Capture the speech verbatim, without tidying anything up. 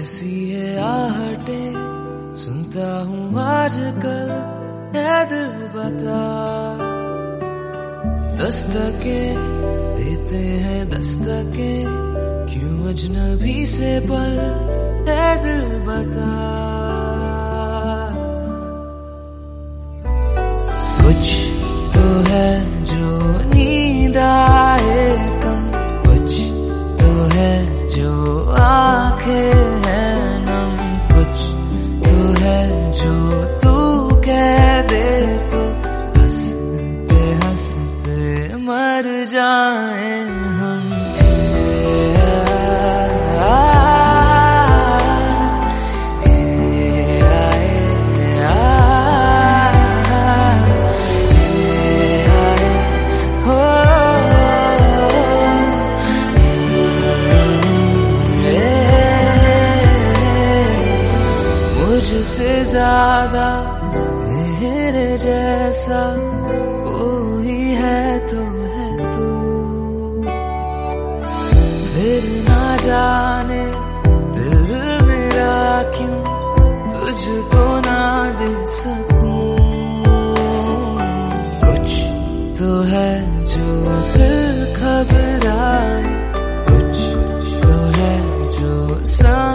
कैसी है आहटे सुनता हूँ आजकल, है दिल बता। दस्तके देते हैं दस्तके, क्यों अजनबी से पल, है दिल बता। कुछ तो है जो नींद आए कम, कुछ तो है जो आंखें हैं नम, कुछ तो है जो तू कह दे तो हंसते हंसते मर जाए हम। मुझसे ज्यादा मेरे जैसा कोई है तो है तू, फिर ना जाने दिल मेरा क्यों तुझको ना दे सकूं। कुछ तो है जो दिल घबराए, कुछ तो है जो